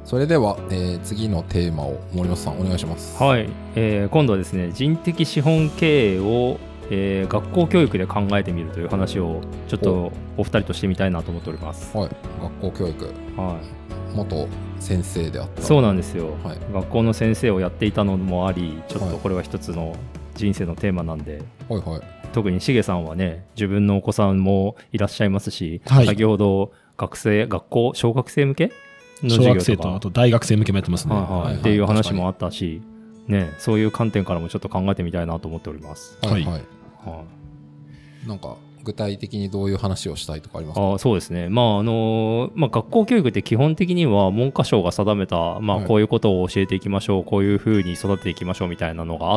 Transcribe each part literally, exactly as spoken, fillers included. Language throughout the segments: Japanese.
それでは、えー、次のテーマを森本さんお願いします。 はい、えー、今度はですね、人的資本経営を、えー、学校教育で考えてみるという話をちょっとお二人としてみたいなと思っております。 はい、学校教育、はい、元先生であった。 そうなんですよ、はい、学校の先生をやっていたのもあり、ちょっとこれは一つの人生のテーマなんで、はいはい、特にしげさんはね、自分のお子さんもいらっしゃいますし、はい、先ほど学生学校小学生向けの授業とか、 小学生とあと大学生向けもやってますね、 はいはいはい、っていう話もあったし、ね、そういう観点からもちょっと考えてみたいなと思っております。 はいはい、はい、なんか具体的にどういう話をしたいとかありますか？ あ、そうですね、まああのまあ、学校教育って基本的には文科省が定めた、まあ、こういうことを教えていきましょう、はい、こういうふうに育てていきましょうみたいなのがあって、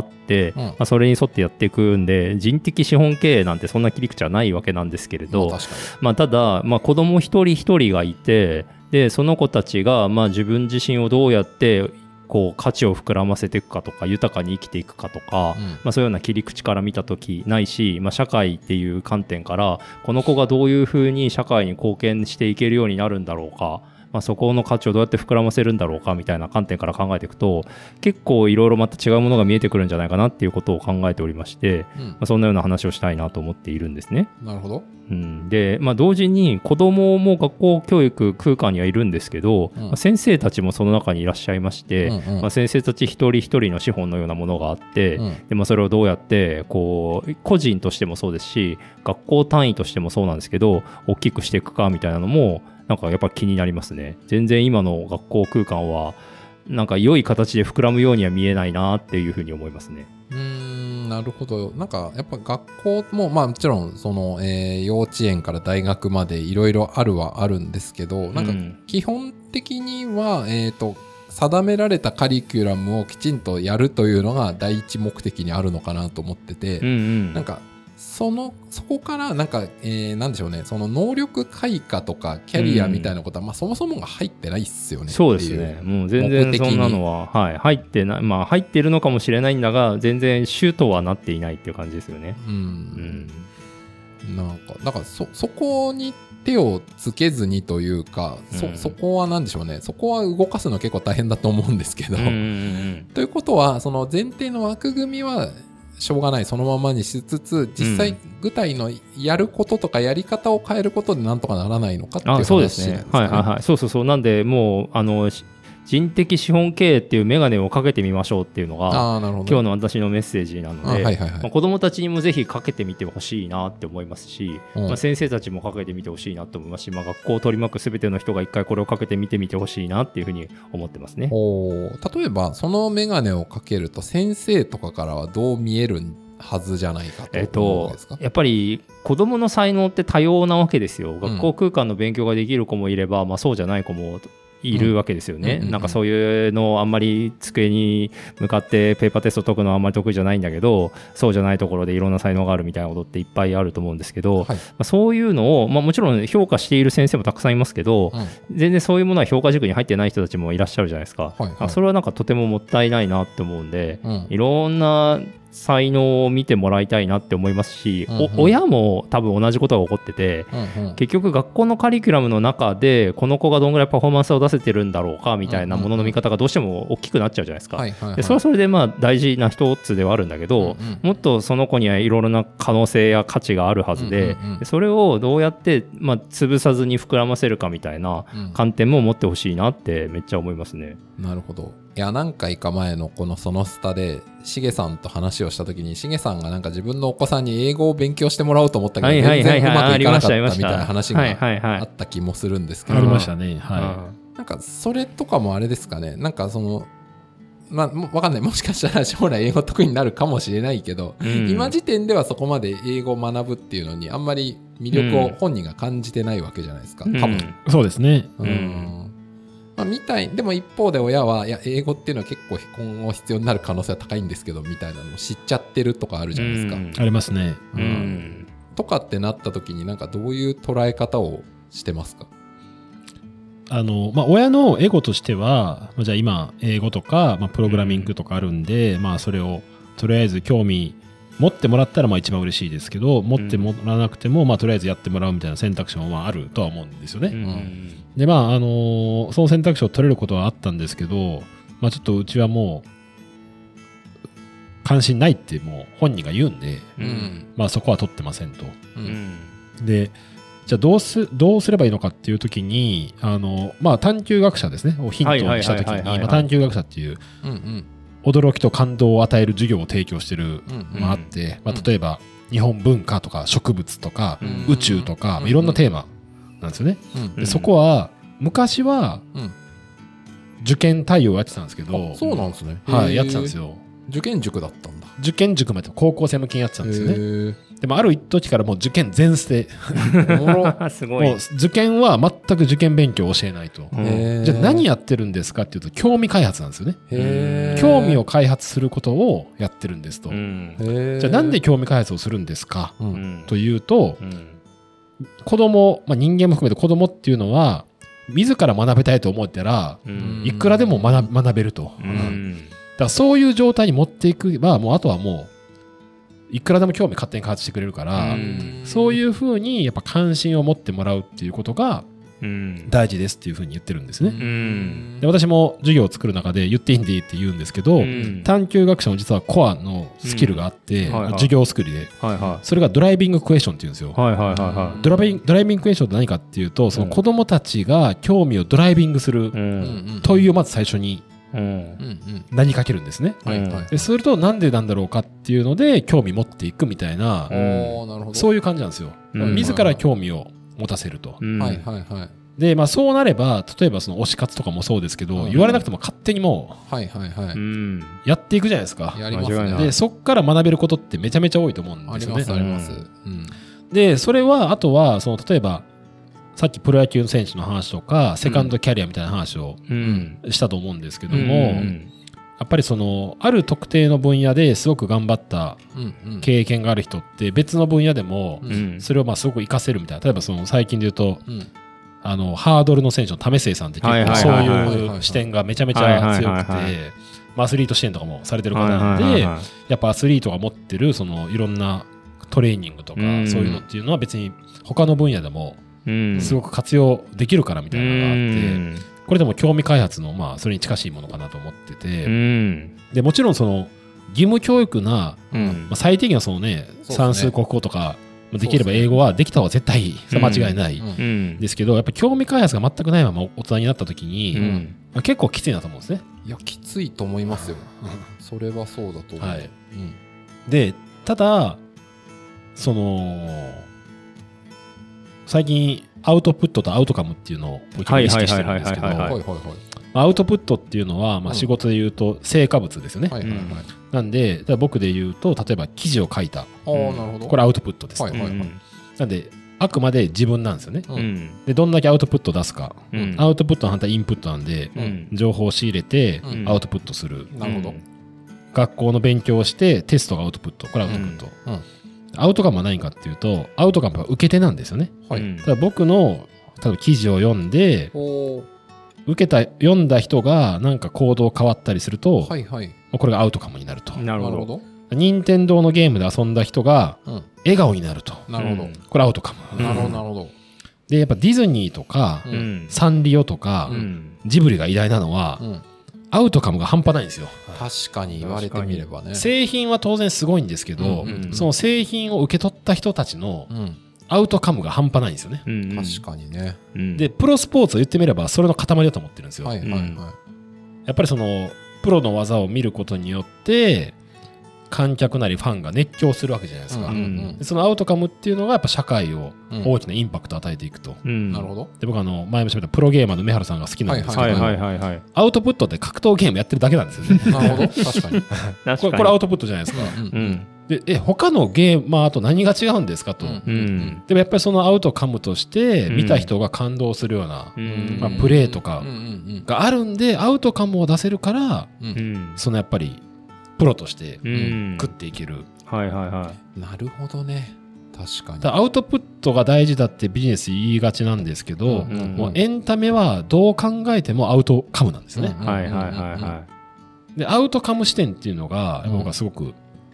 うん、まあ、それに沿ってやっていくんで、人的資本経営なんてそんな切り口はないわけなんですけれど、まあ確かに、まあ、ただ、まあ、子ども一人一人がいて、でその子たちが、まあ、自分自身をどうやってこう価値を膨らませていくかとか、豊かに生きていくかとか、うん、まあ、そういうような切り口から見たときないし、まあ、社会っていう観点からこの子がどういうふうに社会に貢献していけるようになるんだろうか、まあ、そこの価値をどうやって膨らませるんだろうかみたいな観点から考えていくと、結構いろいろまた違うものが見えてくるんじゃないかなっていうことを考えておりまして、うん、まあ、そんなような話をしたいなと思っているんですね。 なるほど。 うん、で、まあ、同時に子どもも学校教育空間にはいるんですけど、うん、まあ、先生たちもその中にいらっしゃいまして、うんうん、まあ、先生たち一人一人の資本のようなものがあって、うん、でまあ、それをどうやってこう個人としてもそうですし、学校単位としてもそうなんですけど、大きくしていくかみたいなのもなんかやっぱり気になりますね。全然今の学校空間はなんか良い形で膨らむようには見えないなっていうふうに思いますね。 うーん、なるほど。なんかやっぱ学校も、まあもちろんその、えー、幼稚園から大学までいろいろあるはあるんですけど、なんか基本的には、えーと、定められたカリキュラムをきちんとやるというのが第一目的にあるのかなと思ってて、うんうん、なんかそのそこからなんか、えー、なんでしょうね、その能力開花とかキャリアみたいなことは、うん、まあ、そもそもが入ってないっすよね。 そうですね、もう全然そんなのは、はい、入ってない、まあ入ってるのかもしれないんだが、全然主とはなっていないっていう感じですよね。うん、 うん、なんかだから そ, そこに手をつけずにというか、うん、そ, そこはなんでしょうね、そこは動かすの結構大変だと思うんですけど、うんうんうん、ということはその前提の枠組みはしょうがない、そのままにしつつ、実際具体のやることとかやり方を変えることでなんとかならないのかっていう話なんですね。 あ、そうですね。はいはいはい。そうそうそう。なんでもうあの人的資本経営っていうメガネをかけてみましょうっていうのが今日の私のメッセージなので、はいはいはい、まあ、子どもたちにもぜひかけてみてほしいなって思いますし、うん、まあ、先生たちもかけてみてほしいなと思いますし、まあ、学校を取り巻くすべての人が一回これをかけてみてみてほしいなっていうふうに思ってますね。 お、例えばそのメガネをかけると先生とかからはどう見えるはずじゃないかと思うんですか？ えっと、やっぱり子どもの才能って多様なわけですよ。学校空間の勉強ができる子もいれば、まあ、そうじゃない子もいるわけですよね、うんうんうんうん、なんかそういうのをあんまり机に向かってペーパーテスト解くのはあんまり得意じゃないんだけど、そうじゃないところでいろんな才能があるみたいなことっていっぱいあると思うんですけど、はい、まあ、そういうのを、まあ、もちろん評価している先生もたくさんいますけど、うん、全然そういうものは評価軸に入ってない人たちもいらっしゃるじゃないですか、はいはい、それはなんかとてももったいないなって思うんで、うん、いろんな才能を見てもらいたいなって思いますし、うんうん、親も多分同じことが起こってて、うんうん、結局学校のカリキュラムの中でこの子がどんぐらいパフォーマンスを出せてるんだろうかみたいなものの見方がどうしても大きくなっちゃうじゃないですか、うんうんうん、でそれはそれでまあ大事な一つではあるんだけど、うんうん、もっとその子にはいろいろな可能性や価値があるはずで、うんうんうん、それをどうやってまあ潰さずに膨らませるかみたいな観点も持ってほしいなってめっちゃ思いますね、 うん、なるほど。いや、何回か前のこのそのスタでしげさんと話をしたときに、しげさんがなんか自分のお子さんに英語を勉強してもらおうと思ったけど、全然うまくいかなかったみたいな話があった気もするんですけど、 ありましたね。はい。なんかそれとかもあれですかね。なんかそのまあわかんない。もしかしたら将来英語得意になるかもしれないけど、うん、今時点ではそこまで英語を学ぶっていうのにあんまり魅力を本人が感じてないわけじゃないですか。多分。 うん、そうですね。 うん。うんまあ、みたいでも一方で親はいや英語っていうのは結構今後必要になる可能性は高いんですけどみたいなのを知っちゃってるとかあるじゃないですか、うん、 ありますね、 うんうん、とかってなった時になんかどういう捉え方をしてますか？ あの、まあ、親のエゴとしてはじゃあ今英語とか、まあ、プログラミングとかあるんで、うん、まあそれをとりあえず興味持ってもらったらまあ一番嬉しいですけど、持ってもらわなくても、まあとりあえずやってもらうみたいな選択肢もまああるとは思うんですよね。 うん、 でまああのー、その選択肢を取れることはあったんですけど、まあちょっとうちはもう関心ないってもう本人が言うんで、 うん、 まあそこは取ってませんと。 うん、 でじゃあどうすどうすればいいのかっていうときに、あのまあ探究学者ですねをヒントにしたときに、まあ探究学者っていう、うんうん驚きと感動を与える授業を提供してるのがあって、うんうんまあ、例えば日本文化とか植物とか宇宙とか、うん、いろんなテーマなんですよね、うんうん、でそこは昔は受験対応やってたんですけど、 そうなんですね、 はい、やってたんですよ。 受験塾だったんだ。 受験塾まで高校生向けにやってたんですよね。でもある一時からもう受験全捨てすごい。 もう受験は全く受験勉強を教えないと。じゃあ何やってるんですかっていうと興味開発なんですよね。興味を開発することをやってるんですと。じゃあなんで興味開発をするんですか、うん、というと、うん、子供、まあ、人間も含めて子供っていうのは自ら学べたいと思ったら、うん、いくらでも 学, 学べると、うん、だからそういう状態に持っていくばもうあとはもういくらでも興味勝手に開発してくれるから、うん、そういうふうにやっぱ関心を持ってもらうっていうことが大事ですっていうふうに言ってるんですね、うん、で私も授業を作る中で言っていいんでいいって言うんですけど、うん、探究学者も実はコアのスキルがあって、うんはいはい、授業作りで、はいはい、それがドライビングクエスチョンっていうんですよ、はいはいはいはい、ドライビング、ドライビングクエスチョンって何かっていうとその子どもたちが興味をドライビングする問いをまず最初に投げかけるんですね、うんうん、でするとなんでなんだろうかっていうので興味持っていくみたいな、うん、そういう感じなんですよ、うん、自ら興味を持たせると、うんはいはいはい、で、まあ、そうなれば例えばその推し活とかもそうですけど、うん、言われなくても勝手にもう、はいはいはい、やっていくじゃないですか。やりますね。でそっから学べることってめちゃめちゃ多いと思うんですよね。ありますあります、うん、でそれはあとはその例えばさっきプロ野球の選手の話とかセカンドキャリアみたいな話をしたと思うんですけども、うん、やっぱりそのある特定の分野ですごく頑張った経験がある人って別の分野でもそれをまあすごく活かせるみたいな。例えばその最近で言うと、うん、あのハードルの選手の為末さんって結構そういう視点がめちゃめちゃ強くてアスリート支援とかもされてる方なんで、やっぱアスリートが持ってるそのいろんなトレーニングとかそういうのっていうのは別に他の分野でもすごく活用できるからみたいなのがあって、うん、これでも興味開発のまあそれに近しいものかなと思ってて、うん、でもちろんその義務教育な、うんまあ、最低限はそのね算数国語とかできれば英語はできた方が絶対間違いないですけど、やっぱ興味開発が全くないまま大人になった時に、うんまあ、結構きついなと思うんですね。 いやきついと思いますよそれはそうだと思う、はいうん、でただその最近アウトプットとアウトカムっていうのを僕は意識してるんですけど、アウトプットっていうのはまあ仕事で言うと成果物ですよね、うんはいはいはい、なんで僕で言うと例えば記事を書いた、うん、なるほどこれアウトプットです、はいはいはい、なんであくまで自分なんですよね、うん、でどんだけアウトプットを出すか、うん、アウトプットの反対インプットなんで、うん、情報を仕入れてアウトプットする、うん、なるほど学校の勉強をしてテストがアウトプットこれアウトプット、うんうんアウトカムは何かっていうとアウトカムは受け手なんですよね、はい、だから僕の多分記事を読んで受けた読んだ人がなんか行動変わったりすると、はいはい、これがアウトカムになると。なるほど。任天堂のゲームで遊んだ人が笑顔になると、うん、なるほどこれアウトカム、なるほどなるほど。でやっぱディズニーとか、うん、サンリオとか、うん、ジブリが偉大なのは、うんアウトカムが半端ないんですよ。 確かに言われてみればね。 製品は当然すごいんですけど、うんうんうん、その製品を受け取った人たちのアウトカムが半端ないんですよね、うんうん、 確かにね。 でプロスポーツを言ってみればそれの塊だと思ってるんですよ、はいはいはい、やっぱりそのプロの技を見ることによって観客なりファンが熱狂するわけじゃないですか、うんうんうん、でそのアウトカムっていうのがやっぱ社会を大きなインパクトを与えていくと、うん、なるほど。で僕はあの前も喋ったプロゲーマーの梅原さんが好きなんですけど、はいはいはいはい、アウトプットって格闘ゲームやってるだけなんですよねなるほど確かにこれ、これアウトプットじゃないですか、うんうん、でえ他のゲーマーと何が違うんですかと、うんうん、でもやっぱりそのアウトカムとして見た人が感動するような、うんまあ、プレーとかがあるんでアウトカムを出せるから、うん、そのやっぱりプロとして食っていける、 うん、はいはいはい。なるほどね。確かに。 だアウトプットが大事だってビジネス言いがちなんですけど、うんうんうん、もうエンタメはどう考えてもアウトカムなんですね。はいはいはいはい。でアウトカム視点っていうのが僕はすごく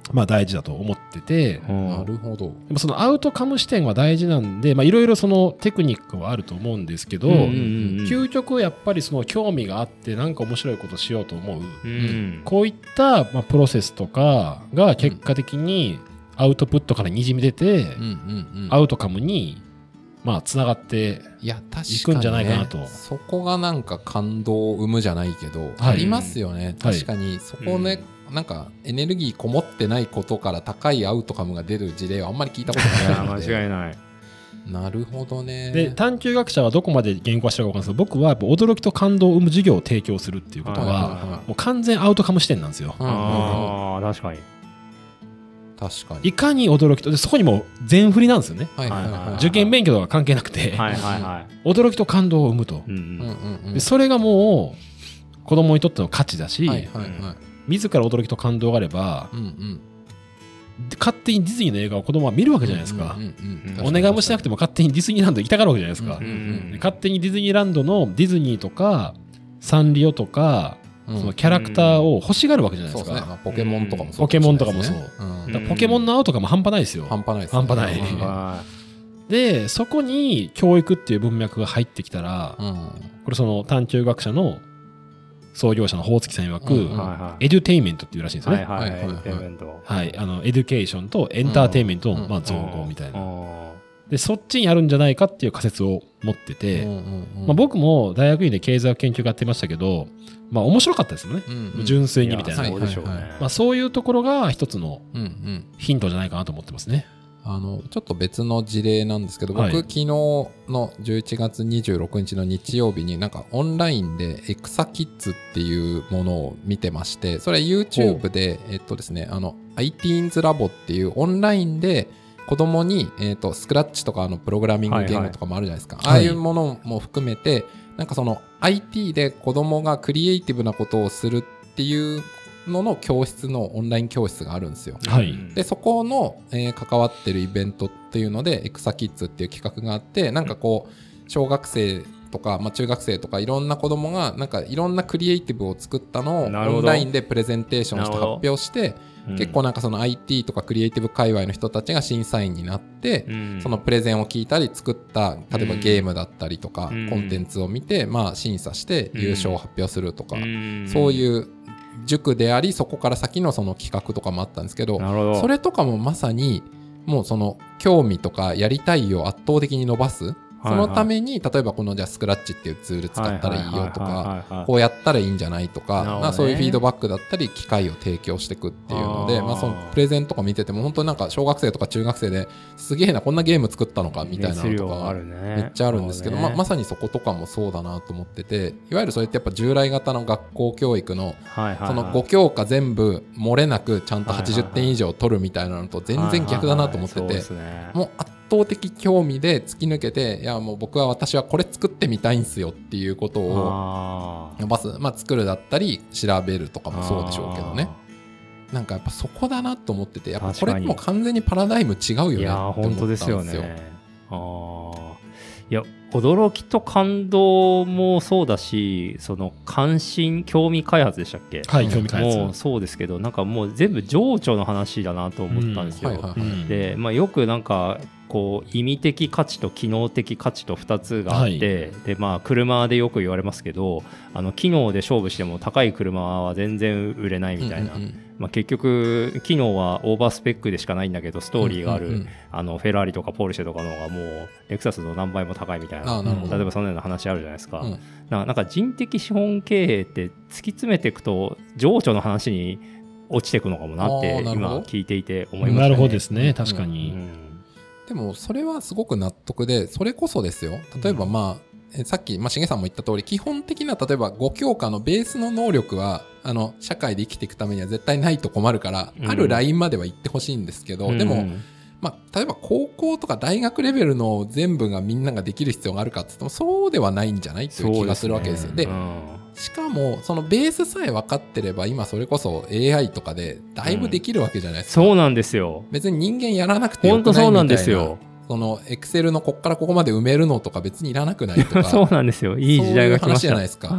まあ大事だと思ってて、 うん、なるほど。でもそのアウトカム視点は大事なんで、まあいろいろそのテクニックはあると思うんですけど、うんうんうん、究極やっぱりその興味があってなんか面白いことしようと思う、うん、こういったまあプロセスとかが結果的にアウトプットからにじみ出て、うんうんうん、アウトカムにまあつながっていくんじゃないかなと、 ね、そこがなんか感動を生むじゃないけど、はい、ありますよね。確かにそこね、うん、なんかエネルギーこもってないことから高いアウトカムが出る事例はあんまり聞いたことないので間違いない。 なるほどね。 で探究学者はどこまで言語化してるか分かんないですけど、僕はやっぱ驚きと感動を生む授業を提供するっていうことは、はいはいはい、もう完全アウトカム視点なんですよ。 ああ確かに確かにいかに驚きとで、そこにも全振りなんですよね、はいはいはいはい、受験勉強とか関係なくて、はいはいはい、驚きと感動を生むと、うんうんうん、でそれがもう子供にとっての価値だし、はいはいはい、自ら驚きと感動があれば、うんうん、勝手にディズニーの映画を子供は見るわけじゃないですか、うんうんうん、お願いもしなくても勝手にディズニーランド行きたがるわけじゃないですか、うんうんうん、勝手にディズニーランドのディズニーとかサンリオとかそのキャラクターを欲しがるわけじゃないですか、うんそうですね、 ポケモンとかもそう、 ポケモンとかもそう、うん、だポケモンの青とかも半端ないですよ。 半端ないです、ね、 半端ない、うん、でそこに教育っていう文脈が入ってきたら、うん、これその探究学者の創業者の宝月さん曰く、うんはいはい、エデュテイメントっていうらしいんですよね。はいはいはい、エデュテイメント、はい、あのエデュケーションとエンターテイメントの、まあ、造語みたいな、でそっちにあるんじゃないかっていう仮説を持ってて、うんうんうんまあ、僕も大学院で経済学研究家やってましたけど、まあ面白かったですよね、うんうん、純粋にみたいな。そうでしょうね、まあ、そういうところが一つのヒントじゃないかなと思ってますね。 あのちょっと別の事例なんですけど、僕、はい、昨日のじゅういちがつにじゅうろくにちの日曜日になんかオンラインでエクサキッズっていうものを見てまして、それは YouTube でえっとですね、あの アイティーンズ ラボっていうオンラインで子供に、えーと、スクラッチとかのプログラミング言語とかもあるじゃないですか、はいはい、ああいうものも含めて、なんかその アイティー で子供がクリエイティブなことをするっていうのの教室のオンライン教室があるんですよ、はい、でそこの、えー、関わってるイベントっていうのでエクサキッズっていう企画があって、なんかこう小学生とか、まあ、中学生とかいろんな子供がなんかいろんなクリエイティブを作ったのをオンラインでプレゼンテーションして発表して、結構なんかその アイティー とかクリエイティブ界隈の人たちが審査員になって、うん、そのプレゼンを聞いたり作った例えばゲームだったりとか、うん、コンテンツを見てまあ審査して優勝を発表するとか、うん、そういう塾であり、そこから先のその企画とかもあったんですけど、それとかもまさにもうその興味とかやりたいを圧倒的に伸ばす、そのために例えばこのじゃあスクラッチっていうツール使ったらいいよとか、こうやったらいいんじゃないとか、まあそういうフィードバックだったり機会を提供していくっていうので、まあそのプレゼンとか見てても本当になんか小学生とか中学生ですげえなこんなゲーム作ったのかみたいなのとかめっちゃあるんですけど、まあまさにそことかもそうだなと思ってて、いわゆるそれってやっぱ従来型の学校教育のそのご教科全部漏れなくちゃんとはちじゅってん以上取るみたいなのと全然逆だなと思ってて、もう圧倒的興味で突き抜けて、いやもう僕は私はこれ作ってみたいんすよっていうことを伸ばす、まあ作るだったり調べるとかもそうでしょうけどね、なんかやっぱそこだなと思ってて、やっぱこれも完全にパラダイム違うよねって思ったんですよ。いや本当ですよね。 あいや驚きと感動もそうだし、その関心興味開発でしたっけ、 はい、興味開発もうそうですけど、なんかもう全部情緒の話だなと思ったんですよ、うんはいはいはい、で、まあ、よくなんかこう意味的価値と機能的価値とふたつがあって、はい、でまあ車でよく言われますけど、あの機能で勝負しても高い車は全然売れないみたいな、うんうんうん、まあ、結局機能はオーバースペックでしかないんだけどストーリーがある、うんうんうん、あのフェラーリとかポルシェとかの方がもうレクサスの何倍も高いみたいな、例えばそのような話あるじゃないですか、うん、な, なんか人的資本経営って突き詰めていくと情緒の話に落ちていくのかもなって今聞いていて思いましたね。 なるほどですね、確かに、うんうん、 でもそれはすごく納得で、それこそですよ、例えばまあ、うん、さっき、まあ、しげさんも言った通り、基本的な例えばご教科のベースの能力はあの社会で生きていくためには絶対ないと困るから、うん、あるラインまでは行ってほしいんですけど、うん、でも、まあ、例えば高校とか大学レベルの全部がみんなができる必要があるかって言ってもそうではないんじゃないという気がするわけですよ。で、うん、しかもそのベースさえ分かってれば今それこそ エーアイ とかでだいぶできるわけじゃないですか、 うん、そうなんですよ。 別に人間やらなくてよくないみたいな。本当そうなんですよ。そのエクセルのこっからここまで埋めるのとか別にいらなくないとかそうなんですよ。いい時代が来ました。 そういう話じゃないですか、 はい、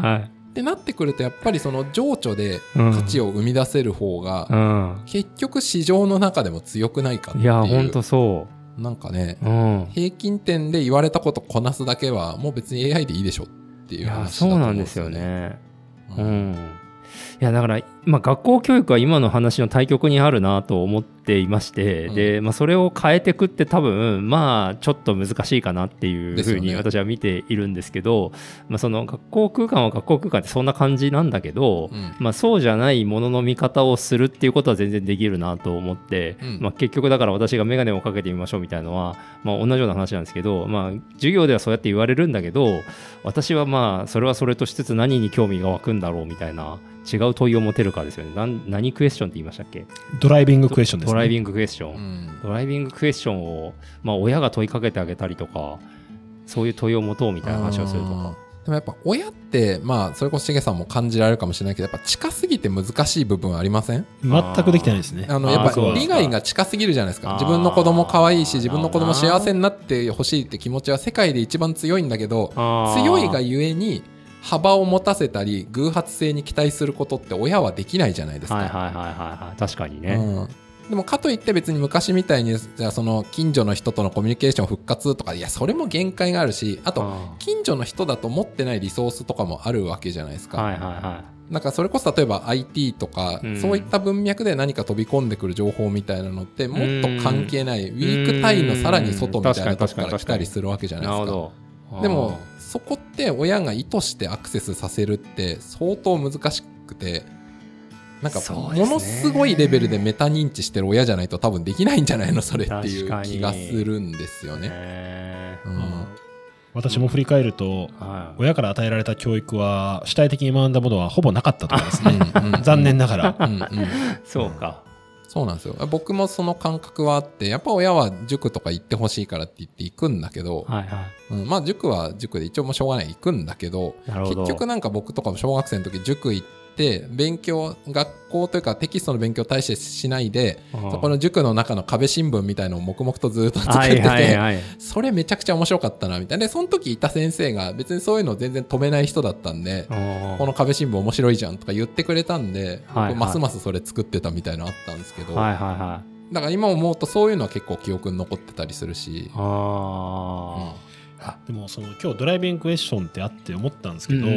ってなってくるとやっぱりその情緒で価値を生み出せる方が結局市場の中でも強くないかっていう。いや本当そうなんかね、うん、平均点で言われたことこなすだけはもう別に エーアイ でいいでしょっていう話だと思うんですよね。 いやそうなんですよね。うん、うんいやだから、まあ、学校教育は今の話の対極にあるなと思っていまして、うんでまあ、それを変えていくって多分まあちょっと難しいかなっていうふうに私は見ているんですけど、まあ、その学校空間は学校空間ってそんな感じなんだけど、うんまあ、そうじゃないものの見方をするっていうことは全然できるなと思って、うんまあ、結局だから私が眼鏡をかけてみましょうみたいなのは、まあ、同じような話なんですけど、まあ、授業ではそうやって言われるんだけど私はまあそれはそれとしつつ何に興味が湧くんだろうみたいな違う問いを持てるかですよね。何、何クエスチョンって言いましたっけ？ ドライビングクエスチョンですね。 ドライビングクエスチョン、うん、ドライビングクエスチョンを、まあ、親が問いかけてあげたりとかそういう問いを持とうみたいな話をするとか。 でもやっぱ親ってまあそれこそしげさんも感じられるかもしれないけどやっぱ近すぎて難しい部分はありません？ 全くできてないですね。 あのやっぱ利害が近すぎるじゃないですか。自分の子供可愛いし自分の子供幸せになってほしいって気持ちは世界で一番強いんだけど強いがゆえに幅を持たせたり偶発性に期待することって親はできないじゃないですか。 はいはいはいはい確かにね、うん、 でもかといって別に昔みたいにじゃあその近所の人とのコミュニケーション復活とかいやそれも限界があるしあと近所の人だと持ってないリソースとかもあるわけじゃないですか。 はいはいはいなんかそれこそ例えば アイティー とか、うん、そういった文脈で何か飛び込んでくる情報みたいなのってもっと関係ないウィーク単位のさらに外みたいなとこから来たりするわけじゃないですか。なるほど。でもそこって親が意図してアクセスさせるって相当難しくてなんかものすごいレベルでメタ認知してる親じゃないと多分できないんじゃないのそれっていう気がするんですよね。うん、 私も振り返ると、うん、親から与えられた教育は主体的に学んだものはほぼなかったと思いますね。残念ながら、うんうん、 そうかそうなんですよ。僕もその感覚はあってやっぱ親は塾とか行ってほしいからって言って行くんだけど、はいはいうん、まあ塾は塾で一応もうしょうがない行くんだけど結局なんか僕とかも小学生の時塾行って勉強学校というかテキストの勉強大してしないでそこの塾の中の壁新聞みたいのを黙々とずっと作ってて、はいはいはい、それめちゃくちゃ面白かったなみたいな。でその時いた先生が別にそういうのを全然止めない人だったんでこの壁新聞面白いじゃんとか言ってくれたんで、はいはい、ますますそれ作ってたみたいなのあったんですけど、はいはいはい、だから今思うとそういうのは結構記憶に残ってたりするし。あ、 うんあでもその今日ドライビングクエスチョンってあって思ったんですけど、うん、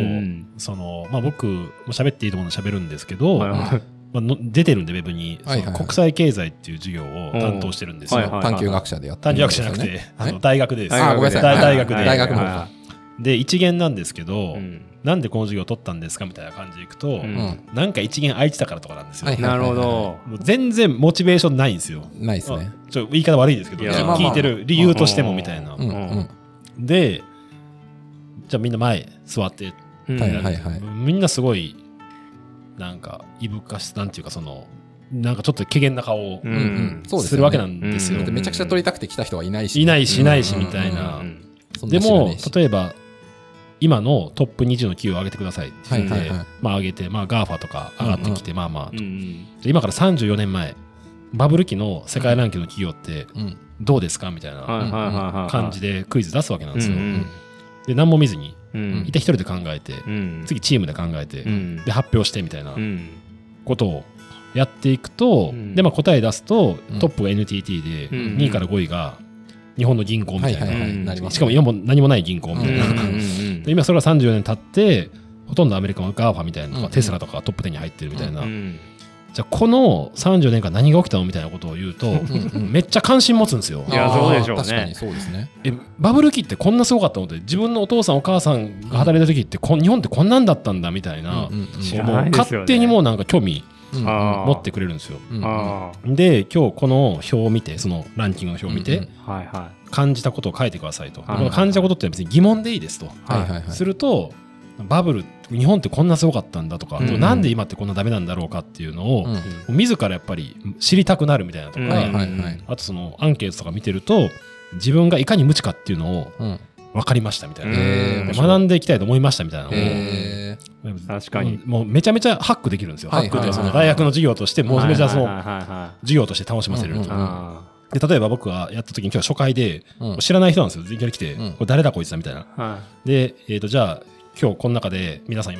そのまあ、僕も喋っていいと思うので喋るんですけど、はいはいまあ、の出てるんでウェブに、はいはいはい、国際経済っていう授業を担当してるんですよ、はいはいはいはい、 探究学者でやってるんですよね。探究学者じゃなくてあの大学でです。 あごめんなさい大学で大学の方かで一元なんですけど、うん、なんでこの授業を取ったんですかみたいな感じでいくと、うん、なんか一元空いてたからとかなんですよ、 はいはいはいはい、なるほど。 もう全然モチベーションないんですよ。 ないですね。 ちょ言い方悪いですけど聞いてる理由としてもみたいな、うんうんうん、でじゃあみんな前座って、うんはいはいはい、みんなすごいなんかいぶかしなんていうかそのなんかちょっと怪げな顔を、うんうん、するわけなんですよ、 うんうん、めちゃくちゃ撮りたくて来た人はいないし、 ね、いないしいないしみたいな、うんうんうん、でも例えば今のトップにじゅうの企業を上げてくださいって言って、はいはいはい、まあ上げて、まあ、ガーファ とか上がってきて、うんうん、まあまあと、うんうん、今からさんじゅうよねんまえバブル期の世界ランキングの企業ってどうですかみたいな感じでクイズ出すわけなんですよ、うんうん、で何も見ずに、うん、いた一人で考えて、うん、次チームで考えて、うん、で発表してみたいなことをやっていくと、うん、でまあ答え出すと、うん、トップが エヌティーティー で、うん、にいからごいが日本の銀行みたいな、はいはいはい、しかも今も何もない銀行みたいな、うん、で今それがさんじゅうよねん経ってほとんどアメリカのガーファみたいなとか、うん、テスラとかトップじゅうに入ってるみたいな、うん、じゃあこのさんじゅうよねんかん何が起きたのみたいなことを言うとめっちゃ関心持つんですよ。 いやそうでしょうね。 確かにそうですね。 えバブル期ってこんなすごかったのって自分のお父さんお母さんが働いた時ってこ日本ってこんなんだったんだみたいな、うんうんうん、もう勝手にもうなんか興味持ってくれるんですよ、うんうん、で今日この表を見てそのランキングの表を見て、うんうんはいはい、感じたことを書いてくださいと、はいはい、この感じたことって別に疑問でいいですと、はいはいはい、するとバブル日本ってこんなすごかったんだとか、うんうん、なんで今ってこんなダメなんだろうかっていうのを、うんうん、自らやっぱり知りたくなるみたいなとか、うんはいはいはい、あとそのアンケートとか見てると自分がいかに無知かっていうのを分かりましたみたいな、うん、学んでいきたいと思いましたみたいなのを確かにもうめちゃめちゃハックできるんですよ、はいはいはいはい、ハックでその大学の授業としてもうめちゃその授業として楽しませると、うんうんうんで例えば僕がやった時に今日初回で、うん、知らない人なんですよ。いきなり来て、うん、これ誰だこいつだみたいな、はい、で、えーと、じゃあ今日この中で皆さん今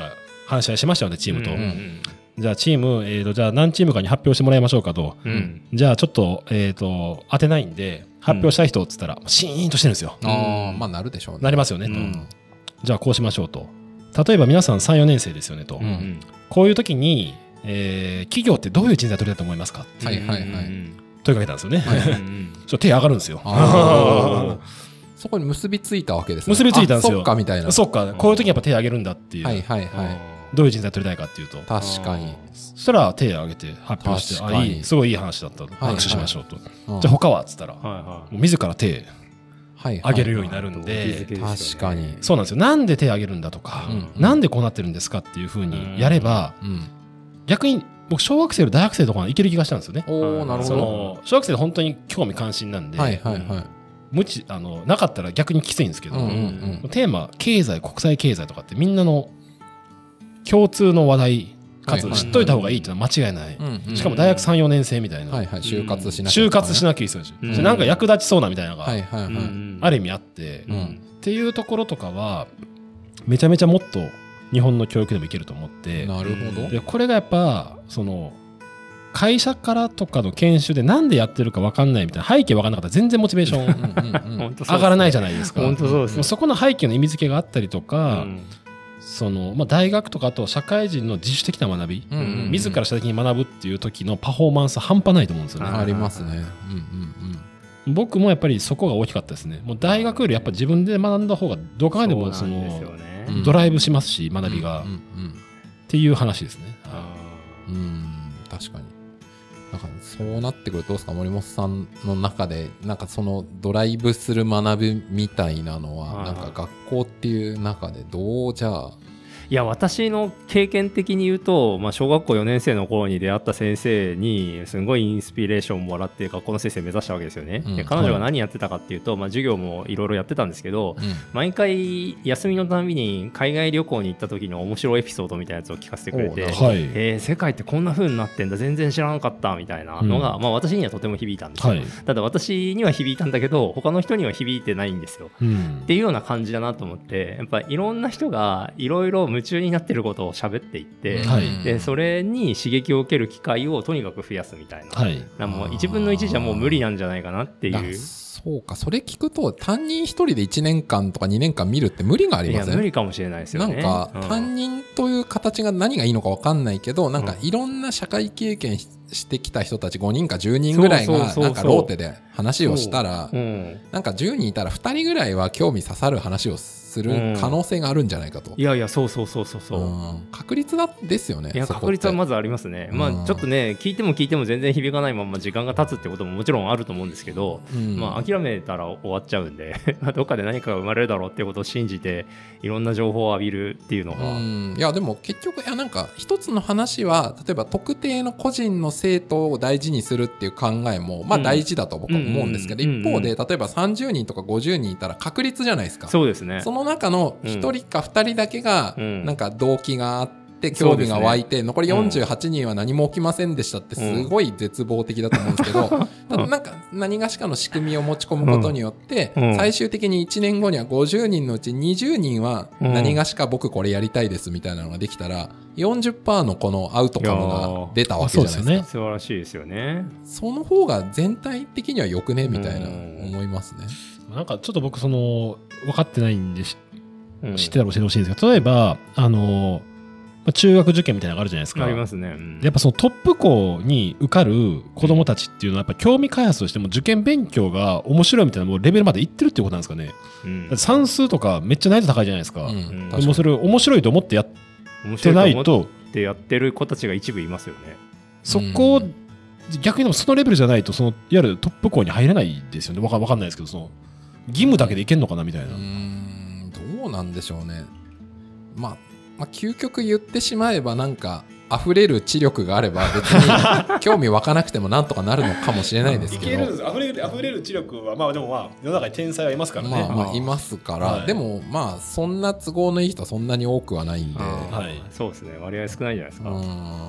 話し合いしましたよねチームと、うんうん、じゃあチーム、えー、とじゃあ何チームかに発表してもらいましょうかと、うん、じゃあちょっと、えー、と当てないんで発表したい人っつったら、うん、シーンとしてるんですよ。 あまあなるでしょうね。 なりますよね、うん、じゃあこうしましょうと。例えば皆さん さん,よ 年生ですよねと、うんうん、こういう時に、えー、企業ってどういう人材取りたいと思いますか、 はいはいはい、 問いかけたんですよね、はいはい、ちょっと手上がるんですよ。 そこに結びついたわけですね。 結びついたんですよ。 そっかみたいな。 そっか、こういう時にやっぱ手上げるんだっていう、 はいはいはい、 どういう人材取りたいかっていうと、 確かにそしたら手を挙げて発表して、あいいすごいいい話だったと、拍手しましょうと、はいはい、じゃあ他はっつったら、はいはい、もう自ら手挙げるようになるんで、はいはいはい、 確かにそうなんですよ。なんで手挙げるんだとか、うんうん、なんでこうなってるんですかっていうふうにやれば、うんうん、逆に僕小学生より大学生とかいける気がしたんですよね。 おなるほど。 その小学生で本当に興味関心なんで、はいはいはい、無知あのなかったら逆にきついんですけど、うんうんうん、テーマ経済国際経済とかってみんなの共通の話題かつ知っといた方がいいっていうのは間違いない、うんうん、しかも大学 さん,よ 年生みたいな、はいはい、 就活しなきゃ、ね、 就活しなきゃいいですよ、うん、なんか役立ちそうなみたいなのが、はいはいはい、ある意味あって、うん、っていうところとかはめちゃめちゃもっと日本の教育でもいけると思って。 なるほど。 でこれがやっぱその会社からとかの研修でなんでやってるか分かんないみたいな背景分かんなかったら全然モチベーション上がらないじゃないですか。 本当そうですね。 そこの背景の意味付けがあったりとか、うん、そのまあ、大学とかあと社会人の自主的な学び、うんうんうん、自ら主体的に学ぶっていう時のパフォーマンス半端ないと思うんですよね。 ありますね、うんうんうん、僕もやっぱりそこが大きかったですね。もう大学よりやっぱ自分で学んだ方がどう考えてもそのドライブしますし学びが、うんうんうん、っていう話ですね。 うん、確かに。なんかそうなってくるとどうですか、森本さんの中でなんかそのドライブする学びみたいなのはなんか学校っていう中でどうじゃあ。 いや私の経験的に言うと、まあ、小学校よねん生の頃に出会った先生にすごいインスピレーションをもらって学校の先生目指したわけですよね、うん、で彼女が何やってたかっていうと、まあ、授業もいろいろやってたんですけど、うん、毎回休みのたびに海外旅行に行った時の面白いエピソードみたいなやつを聞かせてくれて、はい、えー、世界ってこんな風になってんだ全然知らなかったみたいなのが、うん、まあ、私にはとても響いたんですよ、はい、ただ私には響いたんだけど他の人には響いてないんですよ、うん、っていうような感じだなと思って、やっぱりいろんな人がいろいろ夢中になってることを喋っていって、はい、でそれに刺激を受ける機会をとにかく増やすみたいな、はい、なもういちぶんのいちじゃもう無理なんじゃないかなっていう。 そうか、それ聞くと担任一人でいちねんかんとかにねんかん見るって無理がありません？ いや無理かもしれないですよね。 なんか、うん、担任という形が何がいいのか分かんないけど、なんかいろんな社会経験してきた人たちごにんかじゅうにんぐらいがなんかローテで話をしたら、うん、なんかじゅうにんいたらふたりぐらいは興味刺さる話をする可能性があるんじゃないかと、うん、 いやいやそうそうそうそうそう、うん、 確率だですよね。 いや確率はまずありますね、うん、まあちょっとね聞いても聞いても全然響かないまま時間が経つってことももちろんあると思うんですけど、うん、まあ諦めたら終わっちゃうんでどっかで何かが生まれるだろうっていうことを信じていろんな情報を浴びるっていうのが、うん、 いやでも結局いやなんか一つの話は例えば特定の個人の生徒を大事にするっていう考えもまあ大事だと僕は思うんですけど、うん、一方で例えばさんじゅうにんとかごじゅうにんいたら確率じゃないですか。 そうですね。 その中のひとりかふたりだけがなんか動機があって興味が湧いて、残りよんじゅうはちにんは何も起きませんでしたってすごい絶望的だと思うんですけど、ただなんか何がしかの仕組みを持ち込むことによって最終的にいちねんごにはごじゅうにんのうちにじゅうにんは何がしか僕これやりたいですみたいなのができたら よんじゅっパーセント のこのアウトカムが出たわけじゃないですか。 そうですね、素晴らしいですよね。 その方が全体的にはよくねみたいな思いますね。 なんかちょっと僕その分かってないんで知ってたら教えてほしいんですけど、例えばあの中学受験みたいなのがあるじゃないですか。 ありますね、うん、 やっぱそのトップ校に受かる子どもたちっていうのはやっぱ興味開発としても受験勉強が面白いみたいなもうレベルまでいってるっていうことなんですかね、うん、だって算数とかめっちゃ難易度高いじゃないですか、うん、でもそれ面白いと思ってやってないと思ってやってる子たちが一部いますよね。 そこ、うん、逆にでもそのレベルじゃないとそのいわゆるトップ校に入れないですよね。わかんないですけどその義務だけでいけんのかなみたいな。うーんどうなんでしょうね。まあまあ、究極言ってしまえばなんか溢れる知力があれば別に興味湧かなくてもなんとかなるのかもしれないですけどいけるんです。 溢れる、溢れる知力はまあでもまあ世の中に天才はいますからね。 まあまあいますから、はい、でもまあそんな都合のいい人はそんなに多くはないんで、 はい、そうですね、割合少ないじゃないですか。うん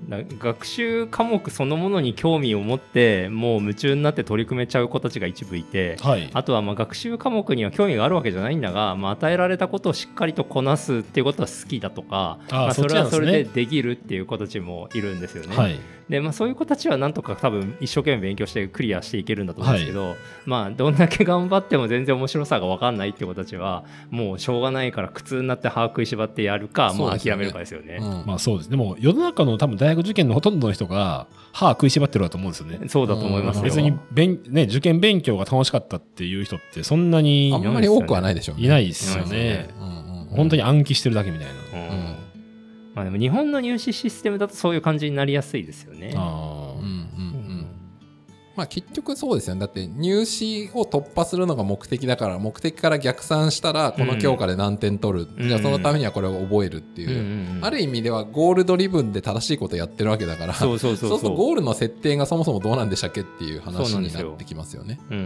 学習科目そのものに興味を持ってもう夢中になって取り組めちゃう子たちが一部いて、はい、あとはまあ学習科目には興味があるわけじゃないんだが、まあ、与えられたことをしっかりとこなすっていうことは好きだとか、あ、まあ、それはそれでできるっていう子たちもいるんですよね。はい、でまあ、そういう子たちはなんとか多分一生懸命勉強してクリアしていけるんだと思うんですけど、はい、まあ、どんだけ頑張っても全然面白さが分かんないっていう子たちはもうしょうがないから苦痛になって歯食いしばってやるか、まあ、諦めるかですよね。うん、まあそうです。 でも世の中の多分大学受験のほとんどの人が歯食いしばってると思うんですよね。 そうだと思いますよ。 別に勉、ね、受験勉強が楽しかったっていう人ってそんなにあんまり多くはないでしょうね。 いないですよね。うんうんうん、本当に暗記してるだけみたいな。うんうん、 まあ、でも日本の入試システムだとそういう感じになりやすいですよね。 あ、うんうんうん、まあ、結局そうですよね。だって入試を突破するのが目的だから、目的から逆算したらこの教科で何点取る、うん、じゃあそのためにはこれを覚えるっていう、うんうんうん、ある意味ではゴールドリブンで正しいことやってるわけだから、そうそうそうそう、そうするとゴールの設定がそもそもどうなんでしたっけっていう話になってきますよね。うんうん、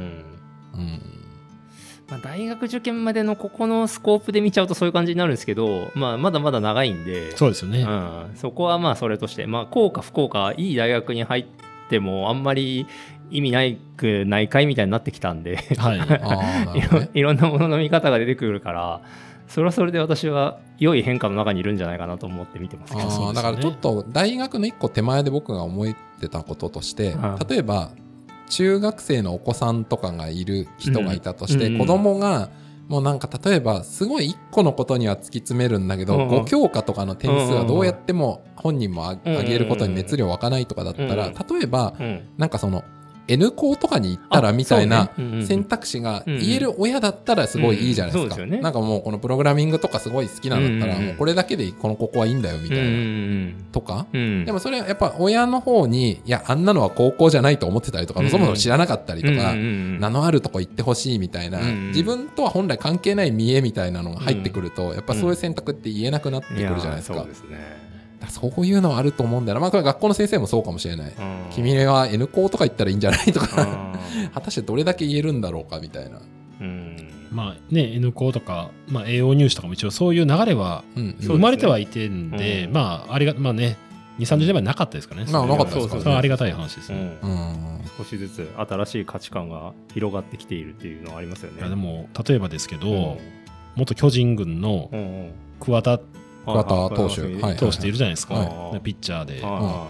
まあ、大学受験までのここのスコープで見ちゃうとそういう感じになるんですけど、まあ、まだまだ長いんで、 そうですよね、 うん、そこはまあそれとして、まあ、幸か不幸かいい大学に入ってもあんまり意味ないくないかいみたいになってきたんで、はい、あい, ろいろんなものの見方が出てくるから、それはそれで私は良い変化の中にいるんじゃないかなと思って見てますけど。 あ、だからちょっと大学の一個手前で僕が思ってたこととして、例えば中学生のお子さんとかがいる人がいたとして、うん、子供がもうなんか例えばすごいいっこのことには突き詰めるんだけど、うん、ご教科とかの点数はどうやっても本人も上げることに熱量湧かないとかだったら、例えばなんかそのN 校とかに行ったらみたいな選択肢が言える親だったらすごいいいじゃないですか。なんかもうこのプログラミングとかすごい好きなんだったらもうこれだけでこのここはいいんだよみたいなとか。でもそれはやっぱ親の方にいやあんなのは高校じゃないと思ってたりとか、そもそも知らなかったりとか、名のあるとこ行ってほしいみたいな自分とは本来関係ない見栄みたいなのが入ってくると、やっぱそういう選択って言えなくなってくるじゃないですか。そうですね。そういうのはあると思うんだよな。まあこれ学校の先生もそうかもしれない。君は N 校とか行ったらいいんじゃないとか果たしてどれだけ言えるんだろうかみたいな。うん、 まあね N 校とか、まあ、栄養入試とかも一応そういう流れは生まれてはいてんで、うんでね、まあありがまあねにじゅう、さんじゅうねんまえなかったですかね。 まあなかったですかね。 それはありがたい話ですね。 うんうん、少しずつ新しい価値観が広がってきているっていうのはありますよね。 いやでも例えばですけど、うん、元巨人軍の桑田桑田投手、 投手っているじゃないですか、はい、ピッチャーで、はい、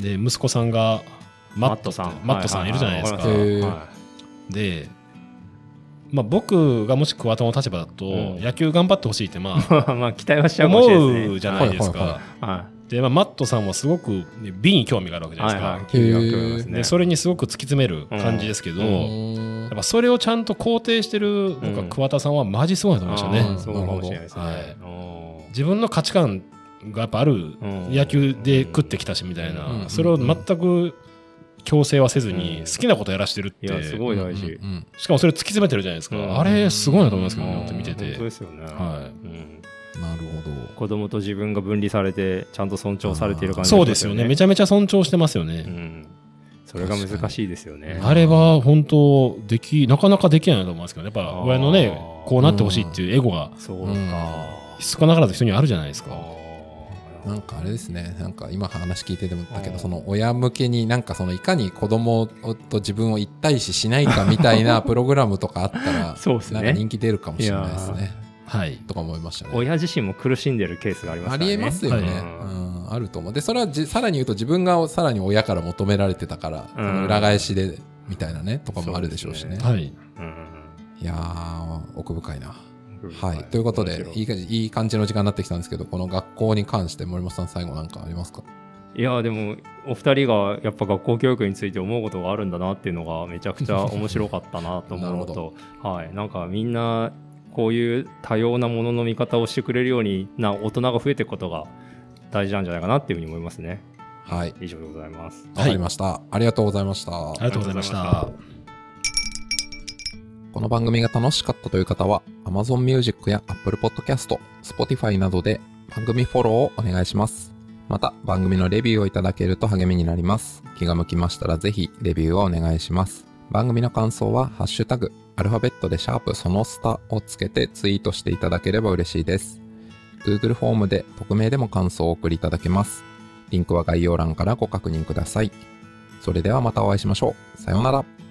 で息子さんがマットさんマットさんいるじゃないですか、はい、で、まあ、僕がもし桑田の立場だと、うん、野球頑張ってほしいってまあまあ期待はしちゃうかもしれないですね。 思うじゃないですか、はいはいはい、でまあ、マットさんはすごく美に興味があるわけじゃないですか、はいはい、興味がありますね。でそれにすごく突き詰める感じですけど、うん、やっぱそれをちゃんと肯定してる僕は桑田さんはマジすごいと思いましたね、うん、 そうかもしれないですね、はい、 自分の価値観がやっぱある野球で食ってきたしみたいな、うん、それを全く強制はせずに好きなことやらしてるって、 いやすごい大事、 しかもそれ突き詰めてるじゃないですか、うん、あれすごいなと思いますけどね、本当見てて。 本当ですよね、はい、うん、 なるほど。 子供と自分が分離されてちゃんと尊重されている感じ、 ね、そうですよね。めちゃめちゃ尊重してますよね、うん、 それが難しいですよね。 あれは本当できなかなかできないと思いますけど、やっぱ親のねこうなってほしいっていうエゴが、そうか、少なからず人にあるじゃないですか。 なんかあれですね、なんか今話聞いててもだけど、その親向けになんかそのいかに子供と自分を一対視しないかみたいなプログラムとかあったらそうですね、なんか人気出るかもしれないですね。はい、とか思いましたね。 親自身も苦しんでるケースがありますからね。 ありえますよね、はい、うん、あると思う。でそれはじさらに言うと自分がさらに親から求められてたから、うん、その裏返しでみたいなねとかもあるでしょうしね。はい、うん、いやー奥深いな。はい、ということでいい感じ、いい感じの時間になってきたんですけど、この学校に関して森本さん最後なんかありますか？ いやでもお二人がやっぱ学校教育について思うことがあるんだなっていうのがめちゃくちゃ面白かったなと思うのとはい、なんかみんなこういう多様なものの見方をしてくれるようにな大人が増えていくことが大事なんじゃないかなっていうふうに思いますね。はい、以上でございます。 わかりました、はい、ありがとうございました。 ありがとうございました。 この番組が楽しかったという方は Amazon Music や Apple Podcast、Spotify などで番組フォローをお願いします。また番組のレビューをいただけると励みになります。気が向きましたらぜひレビューをお願いします。番組の感想はハッシュタグアルファベットでシャープそのスタをつけてツイートしていただければ嬉しいです。Google フォームで匿名でも感想をお送りいただけます。 リンクは概要欄からご確認ください。それではまたお会いしましょう。さようなら。